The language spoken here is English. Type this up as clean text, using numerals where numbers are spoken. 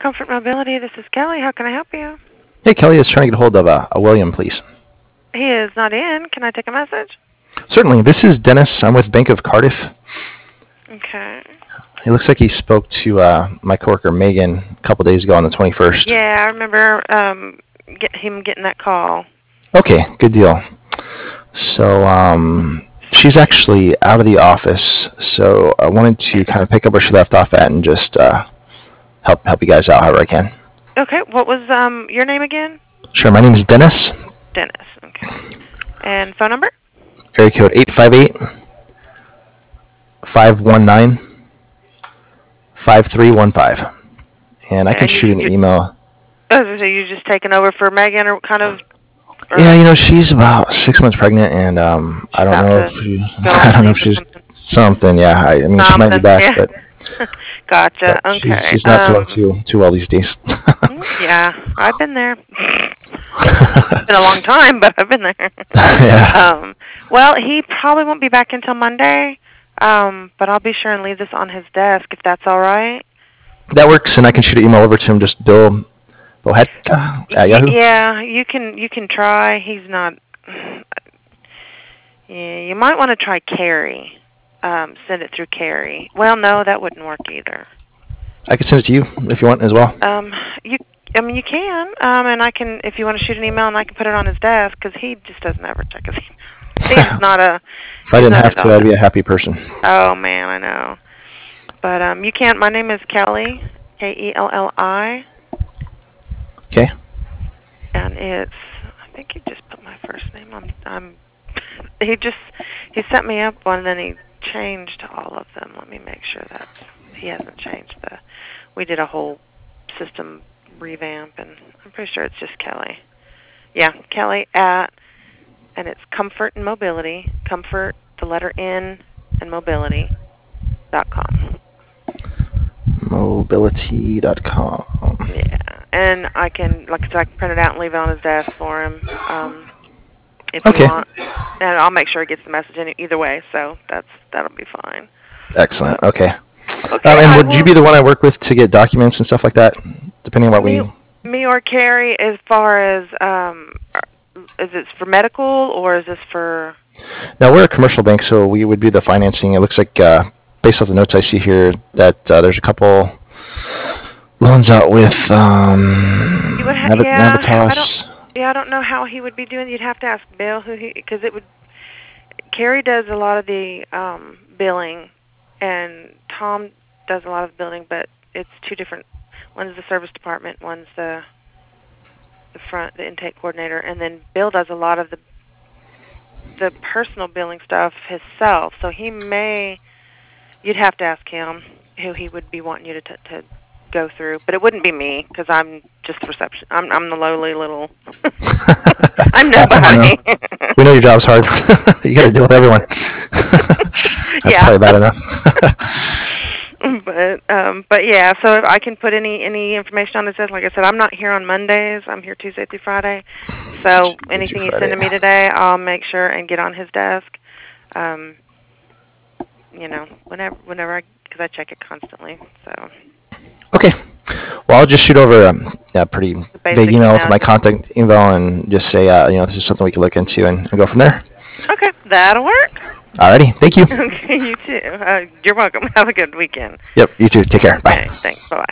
Comfort Mobility. This is Kelly. How can I help you? Hey, Kelly is trying to get a hold of a William, please. He is not in. Can I take a message? Certainly. This is Dennis. I'm with Bank of Cardiff. Okay. It looks like he spoke to my coworker Megan a couple days ago on the 21st. Yeah, I remember him getting that call. Okay, good deal. So she's actually out of the office, so I wanted to kind of pick up where she left off at and just help you guys out however I can. Okay. What was your name again? Sure. My name is Dennis. Dennis. Okay. And phone number? Area code 858-519-5315. And I can shoot an email. Oh, so you're just taking over for Megan or kind of? Or Yeah, she's about 6 months pregnant, and I don't know if she's something. Yeah, I mean, she might be back, yeah. but Gotcha. Okay. she's not doing too well these days. Yeah, I've been there. It's been a long time, but I've been there. Yeah. Well, he probably won't be back until Monday, but I'll be sure and leave this on his desk if that's all right. That works, and I can shoot an email over to him. Just Bill Bohetka at Yahoo. Yeah, you can try. He's not. Yeah, you might want to try Carrie. Send it through Carrie. Well, no, that wouldn't work either. I can send it to you if you want as well. You can, and I can, if you want to shoot an email, and I can put it on his desk, because he just doesn't ever check his email. He's not a... If I didn't have to, I'd be a happy person. Oh, man, I know. But you can't, my name is Kelly, Kelli. Okay. And it's, I think he just put my first name on, he set me up one, and then he changed all of them. Let me make sure that he hasn't changed we did a whole system revamp, and I'm pretty sure it's just Kelly. Yeah, Kelly and it's Comfort and Mobility, Comfort, the letter N, and Mobility.com. Mobility.com. Yeah, and I can, like I said, I can print it out and leave it on his desk for him if you want. And I'll make sure he gets the message in either way, so that'll be fine. Excellent. Okay. Okay, and would you be the one I work with to get documents and stuff like that, depending on what Me or Carrie, as far as, is it for medical, or is this for... Now, we're a commercial bank, so we would do the financing. It looks like, based off the notes I see here, that there's a couple loans out with Navitas. I don't know how he would be doing. You'd have to ask Bill, because Carrie does a lot of the billing, and Tom does a lot of the billing, but it's two different. One's the service department, one's the intake coordinator, and then Bill does a lot of the personal billing stuff himself. So you'd have to ask him who he would be wanting you to go through, but it wouldn't be me, because I'm just the reception. I'm the lowly little. I'm nobody. We know your job's hard. You got to deal with everyone. That's probably bad enough. But yeah, so if I can put any information on his desk, like I said, I'm not here on Mondays. I'm here Tuesday through Friday. So anything you send to me today, I'll make sure and get on his desk. Whenever because I check it constantly. So. Okay. Well, I'll just shoot over a pretty vague email with my contact info and just say, this is something we can look into and go from there. Okay, that'll work. Alrighty, thank you. Okay, you too. You're welcome. Have a good weekend. Yep, you too. Take care. Bye. Okay, thanks. Bye-bye.